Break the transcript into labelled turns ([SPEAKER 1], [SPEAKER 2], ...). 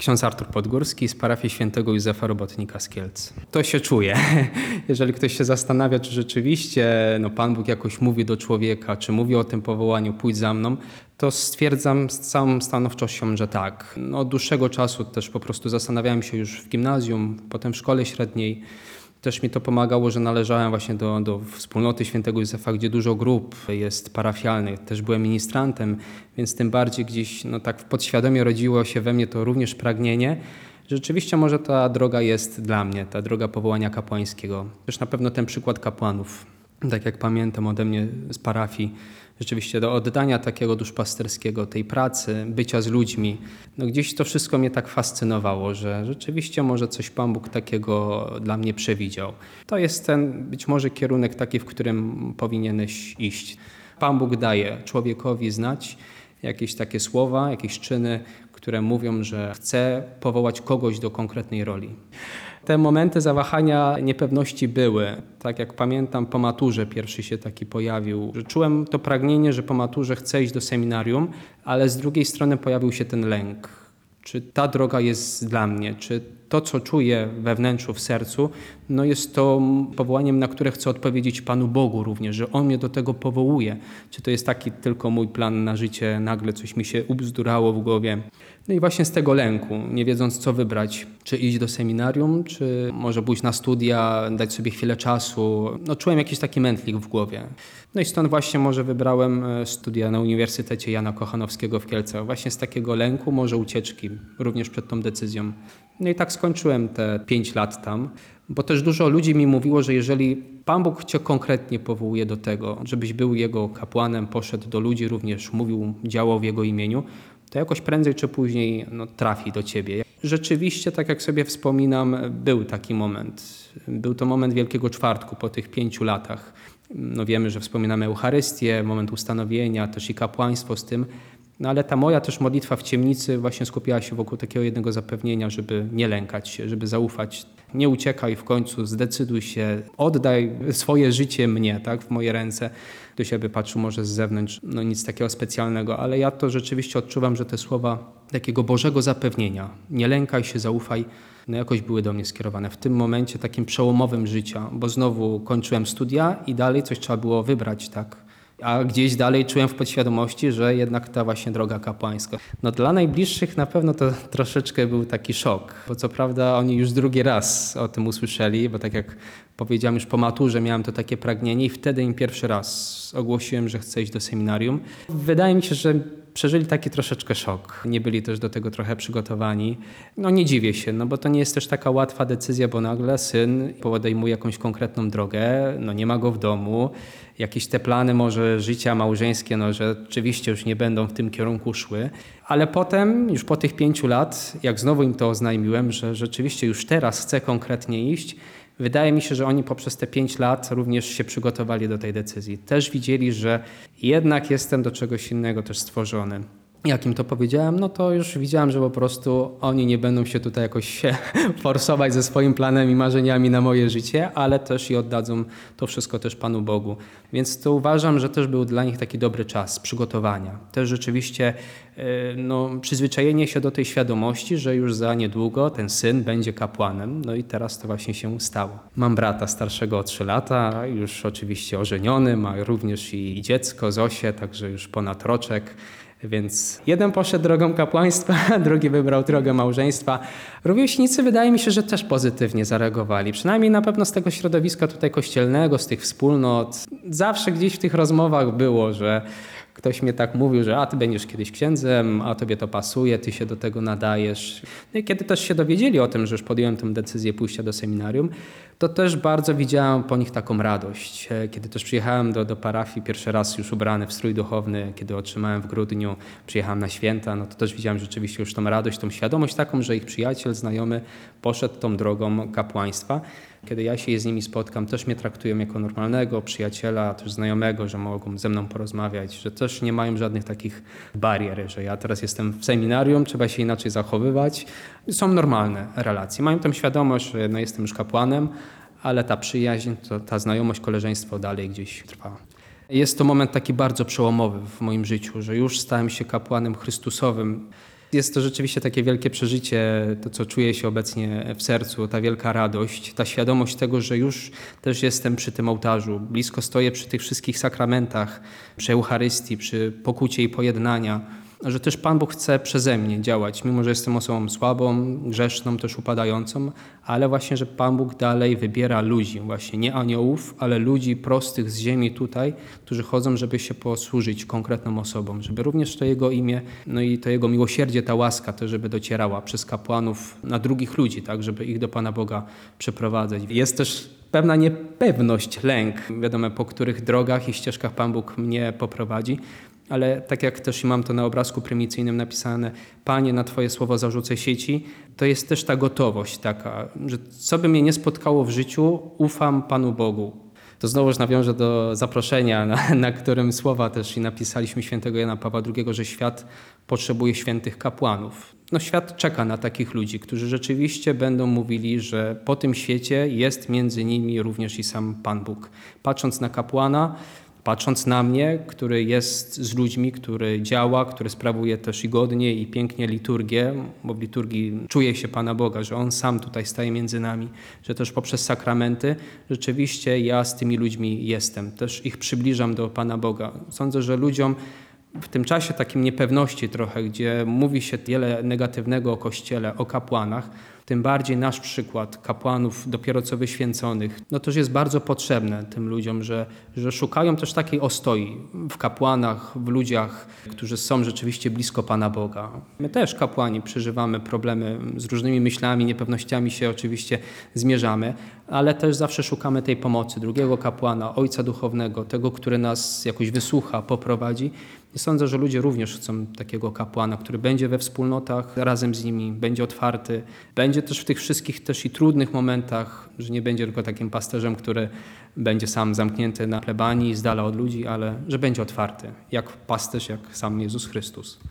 [SPEAKER 1] Ksiądz Artur Podgórski z parafii świętego Józefa Robotnika z Kielc. To się czuje. Jeżeli ktoś się zastanawia, czy rzeczywiście Pan Bóg jakoś mówi do człowieka, czy mówi o tym powołaniu, pójdź za mną, to stwierdzam z całą stanowczością, że tak. Od dłuższego czasu też po prostu zastanawiałem się już w gimnazjum, potem w szkole średniej. Też mi to pomagało, że należałem właśnie do wspólnoty świętego Józefa, gdzie dużo grup jest parafialnych. Też byłem ministrantem, więc tym bardziej gdzieś tak podświadomie rodziło się we mnie to również pragnienie. Rzeczywiście może ta droga jest dla mnie, ta droga powołania kapłańskiego. Też na pewno ten przykład kapłanów, tak jak pamiętam ode mnie z parafii, rzeczywiście do oddania takiego duszpasterskiego, tej pracy, bycia z ludźmi. Gdzieś to wszystko mnie tak fascynowało, że rzeczywiście może coś Pan Bóg takiego dla mnie przewidział. To jest ten być może kierunek taki, w którym powinieneś iść. Pan Bóg daje człowiekowi znać jakieś takie słowa, jakieś czyny, które mówią, że chce powołać kogoś do konkretnej roli. Te momenty zawahania, niepewności były. Tak jak pamiętam, po maturze pierwszy się taki pojawił, że czułem to pragnienie, że po maturze chcę iść do seminarium, ale z drugiej strony pojawił się ten lęk. Czy ta droga jest dla mnie? Czy to, co czuję we wnętrzu, w sercu, jest to powołaniem, na które chcę odpowiedzieć Panu Bogu również, że On mnie do tego powołuje. Czy to jest taki tylko mój plan na życie, nagle coś mi się ubzdurało w głowie. I właśnie z tego lęku, nie wiedząc co wybrać, czy iść do seminarium, czy może pójść na studia, dać sobie chwilę czasu. Czułem jakiś taki mętlik w głowie. I stąd właśnie może wybrałem studia na Uniwersytecie Jana Kochanowskiego w Kielcach. Właśnie z takiego lęku, może ucieczki, również przed tą decyzją. I tak skończyłem te 5 lat tam, bo też dużo ludzi mi mówiło, że jeżeli Pan Bóg cię konkretnie powołuje do tego, żebyś był Jego kapłanem, poszedł do ludzi, również mówił, działał w Jego imieniu, to jakoś prędzej czy później trafi do ciebie. Rzeczywiście, tak jak sobie wspominam, był taki moment. Był to moment Wielkiego Czwartku po tych 5 latach. Wiemy, że wspominamy Eucharystię, moment ustanowienia, też i kapłaństwo z tym. Ale ta moja też modlitwa w ciemnicy właśnie skupiała się wokół takiego jednego zapewnienia, żeby nie lękać się, żeby zaufać. Nie uciekaj, w końcu zdecyduj się, oddaj swoje życie mnie, tak, w moje ręce. Do siebie patrzył może z zewnątrz, nic takiego specjalnego, ale ja to rzeczywiście odczuwam, że te słowa takiego Bożego zapewnienia, nie lękaj się, zaufaj, jakoś były do mnie skierowane w tym momencie takim przełomowym życia, bo znowu kończyłem studia i dalej coś trzeba było wybrać, tak. A gdzieś dalej czułem w podświadomości, że jednak ta właśnie droga kapłańska. Dla najbliższych na pewno to troszeczkę był taki szok, bo co prawda oni już drugi raz o tym usłyszeli, bo tak jak powiedziałem, już po maturze miałem to takie pragnienie i wtedy im pierwszy raz ogłosiłem, że chcę iść do seminarium. Wydaje mi się, że przeżyli taki troszeczkę szok. Nie byli też do tego trochę przygotowani. Nie dziwię się, bo to nie jest też taka łatwa decyzja, bo nagle syn podejmuje jakąś konkretną drogę, nie ma go w domu. Jakieś te plany może życia małżeńskie, że rzeczywiście już nie będą w tym kierunku szły. Ale potem, już po tych 5 lat, jak znowu im to oznajmiłem, że rzeczywiście już teraz chcę konkretnie iść, wydaje mi się, że oni poprzez te 5 lat również się przygotowali do tej decyzji. Też widzieli, że jednak jestem do czegoś innego też stworzony. Jak im to powiedziałem, to już widziałem, że po prostu oni nie będą się tutaj jakoś forsować ze swoim planem i marzeniami na moje życie, ale też i oddadzą to wszystko też Panu Bogu. Więc to uważam, że też był dla nich taki dobry czas przygotowania. Też rzeczywiście przyzwyczajenie się do tej świadomości, że już za niedługo ten syn będzie kapłanem. I teraz to właśnie się stało. Mam brata starszego o 3 lata, już oczywiście ożeniony, ma również i dziecko, Zosię, także już ponad roczek. Więc jeden poszedł drogą kapłaństwa, drugi wybrał drogę małżeństwa. Rówieśnicy wydaje mi się, że też pozytywnie zareagowali. Przynajmniej na pewno z tego środowiska tutaj kościelnego, z tych wspólnot. Zawsze gdzieś w tych rozmowach było, że ktoś mnie tak mówił, że ty będziesz kiedyś księdzem, a tobie to pasuje, ty się do tego nadajesz. I kiedy też się dowiedzieli o tym, że już podjąłem tę decyzję pójścia do seminarium, to też bardzo widziałem po nich taką radość. Kiedy też przyjechałem do parafii pierwszy raz już ubrany w strój duchowny, kiedy otrzymałem w grudniu, przyjechałem na święta, to też widziałem rzeczywiście już tą radość, tą świadomość taką, że ich przyjaciel, znajomy poszedł tą drogą kapłaństwa. Kiedy ja się z nimi spotkam, też mnie traktują jako normalnego przyjaciela, też znajomego, że mogą ze mną porozmawiać, że też nie mają żadnych takich barier, że ja teraz jestem w seminarium, trzeba się inaczej zachowywać. Są normalne relacje. Mają tą świadomość, że jestem już kapłanem, ale ta przyjaźń, ta znajomość, koleżeństwo dalej gdzieś trwa. Jest to moment taki bardzo przełomowy w moim życiu, że już stałem się kapłanem Chrystusowym. Jest to rzeczywiście takie wielkie przeżycie, to co czuję się obecnie w sercu, ta wielka radość, ta świadomość tego, że już też jestem przy tym ołtarzu, blisko stoję przy tych wszystkich sakramentach, przy Eucharystii, przy pokucie i pojednania, że też Pan Bóg chce przeze mnie działać, mimo że jestem osobą słabą, grzeszną, też upadającą, ale właśnie, że Pan Bóg dalej wybiera ludzi, właśnie nie aniołów, ale ludzi prostych z ziemi tutaj, którzy chodzą, żeby się posłużyć konkretną osobom, żeby również to Jego imię, no i to Jego miłosierdzie, ta łaska też, żeby docierała przez kapłanów na drugich ludzi, tak, żeby ich do Pana Boga przeprowadzać. Jest też pewna niepewność, lęk, wiadomo, po których drogach i ścieżkach Pan Bóg mnie poprowadzi. Ale tak jak też mam to na obrazku prymicyjnym napisane, Panie, na Twoje słowo zarzucę sieci, to jest też ta gotowość taka, że co by mnie nie spotkało w życiu, ufam Panu Bogu. To znowuż nawiążę do zaproszenia, na którym słowa też i napisaliśmy świętego Jana Pawła II, że świat potrzebuje świętych kapłanów. No świat czeka na takich ludzi, którzy rzeczywiście będą mówili, że po tym świecie jest między nimi również i sam Pan Bóg. Patrząc na kapłana, patrząc na mnie, który jest z ludźmi, który działa, który sprawuje też i godnie i pięknie liturgię, bo w liturgii czuje się Pana Boga, że On sam tutaj staje między nami, że też poprzez sakramenty rzeczywiście ja z tymi ludźmi jestem, też ich przybliżam do Pana Boga. Sądzę, że ludziom w tym czasie takim niepewności trochę, gdzie mówi się wiele negatywnego o Kościele, o kapłanach, tym bardziej nasz przykład kapłanów dopiero co wyświęconych, no też jest bardzo potrzebne tym ludziom, że szukają też takiej ostoi w kapłanach, w ludziach, którzy są rzeczywiście blisko Pana Boga. My też kapłani przeżywamy problemy z różnymi myślami, niepewnościami się oczywiście zmierzamy, ale też zawsze szukamy tej pomocy drugiego kapłana, ojca duchownego, tego, który nas jakoś wysłucha, poprowadzi. I sądzę, że ludzie również chcą takiego kapłana, który będzie we wspólnotach razem z nimi, będzie otwarty, będzie też w tych wszystkich też i trudnych momentach, że nie będzie tylko takim pasterzem, który będzie sam zamknięty na plebanii z dala od ludzi, ale że będzie otwarty, jak pasterz, jak sam Jezus Chrystus.